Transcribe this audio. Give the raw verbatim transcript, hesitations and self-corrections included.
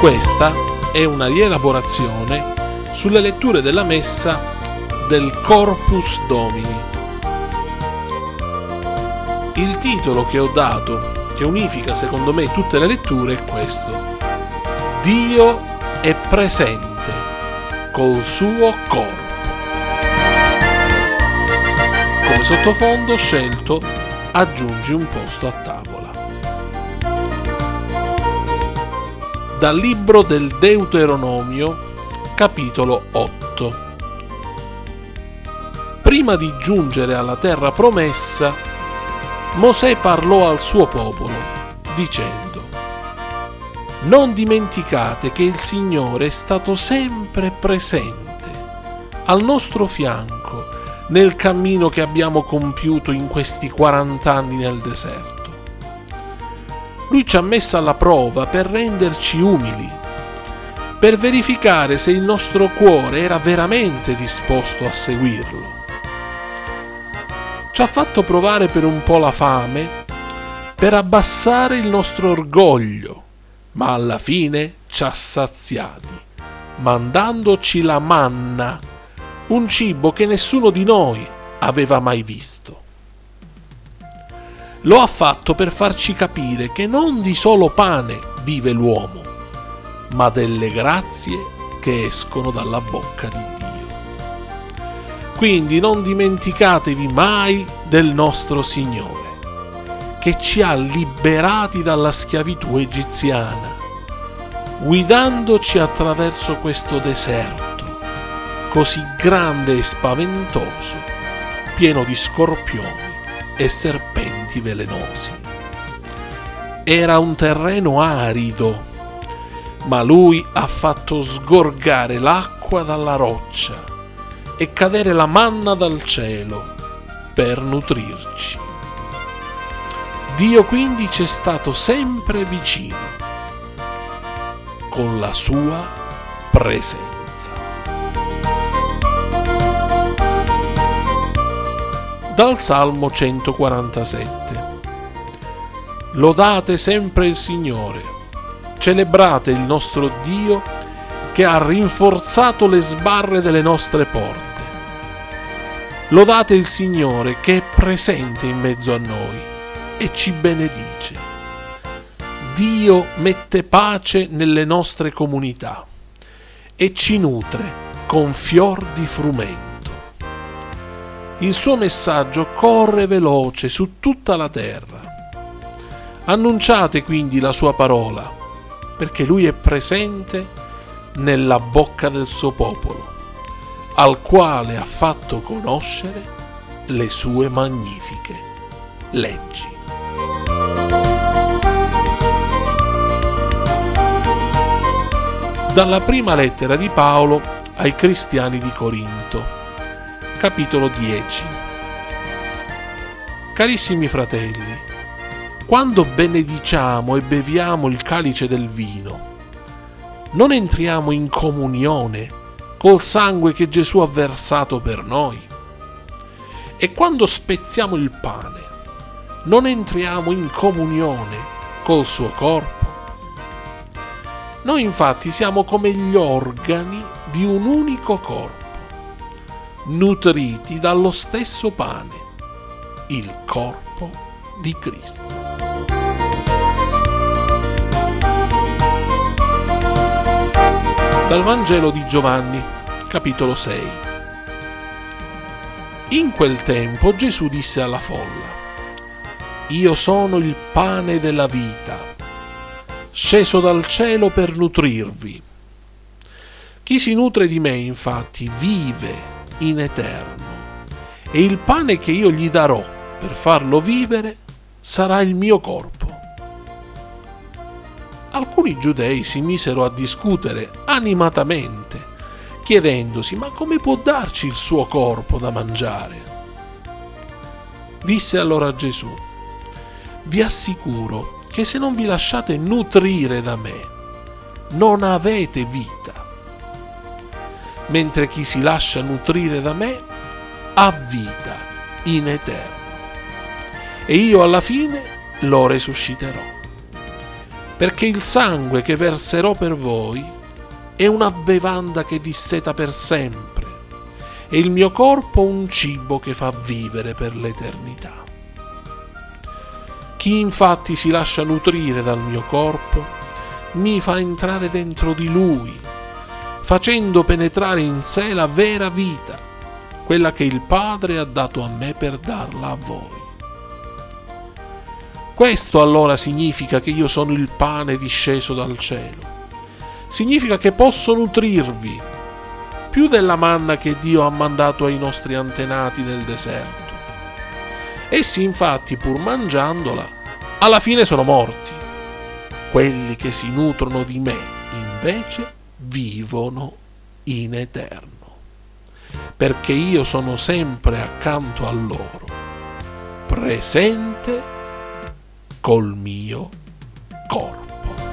Questa è una rielaborazione sulle letture della Messa del Corpus Domini. Il titolo che ho dato, che unifica secondo me tutte le letture, è questo: Dio è presente col suo corpo. Come sottofondo ho scelto Aggiungi un posto a tavola. Dal libro del Deuteronomio, capitolo otto. Prima di giungere alla terra promessa, Mosè parlò al suo popolo, dicendo: non dimenticate che il Signore è stato sempre presente al nostro fianco nel cammino che abbiamo compiuto in questi quaranta anni nel deserto. Lui ci ha messo alla prova per renderci umili, per verificare se il nostro cuore era veramente disposto a seguirlo. Ci ha fatto provare per un po' la fame, per abbassare il nostro orgoglio, ma alla fine ci ha saziati, mandandoci la manna, un cibo che nessuno di noi aveva mai visto. Lo ha fatto per farci capire che non di solo pane vive l'uomo, ma delle grazie che escono dalla bocca di Dio. Quindi non dimenticatevi mai del nostro Signore, che ci ha liberati dalla schiavitù egiziana, guidandoci attraverso questo deserto così grande e spaventoso, pieno di scorpioni e serpenti velenosi. Era un terreno arido, ma Lui ha fatto sgorgare l'acqua dalla roccia e cadere la manna dal cielo per nutrirci. Dio quindi ci è stato sempre vicino con la sua presenza. Dal Salmo centoquarantasette. Lodate sempre il Signore, celebrate il nostro Dio che ha rinforzato le sbarre delle nostre porte. Lodate il Signore che è presente in mezzo a noi e ci benedice. Dio mette pace nelle nostre comunità e ci nutre con fior di frumento. Il suo messaggio corre veloce su tutta la terra. Annunciate quindi la sua parola, perché Lui è presente nella bocca del suo popolo, al quale ha fatto conoscere le sue magnifiche leggi. Dalla prima lettera di Paolo ai cristiani di Corinto, capitolo dieci. Carissimi fratelli, quando benediciamo e beviamo il calice del vino, non entriamo in comunione col sangue che Gesù ha versato per noi? E quando spezziamo il pane, non entriamo in comunione col suo corpo? Noi infatti siamo come gli organi di un unico corpo, nutriti dallo stesso pane, il corpo di Cristo. Dal Vangelo di Giovanni, capitolo sei. In quel tempo Gesù disse alla folla: Io sono il pane della vita, sceso dal cielo per nutrirvi. Chi si nutre di me, infatti, vive in eterno, e il pane che io gli darò per farlo vivere sarà il mio corpo. Alcuni giudei si misero a discutere animatamente, chiedendosi: ma come può darci il suo corpo da mangiare? Disse allora Gesù: vi assicuro che se non vi lasciate nutrire da me, non avete vita. Mentre chi si lascia nutrire da me ha vita in eterno, e io alla fine lo resusciterò. perché il sangue che verserò per voi è una bevanda che disseta per sempre, e il mio corpo un cibo che fa vivere per l'eternità. Chi infatti si lascia nutrire dal mio corpo mi fa entrare dentro di lui, facendo penetrare in sé la vera vita, quella che il Padre ha dato a me per darla a voi. Questo allora significa che io sono il pane disceso dal cielo. Significa che posso nutrirvi più della manna che Dio ha mandato ai nostri antenati nel deserto. Essi infatti, pur mangiandola, alla fine sono morti. Quelli che si nutrono di me, invece, vivono in eterno, perché io sono sempre accanto a loro, presente col mio corpo.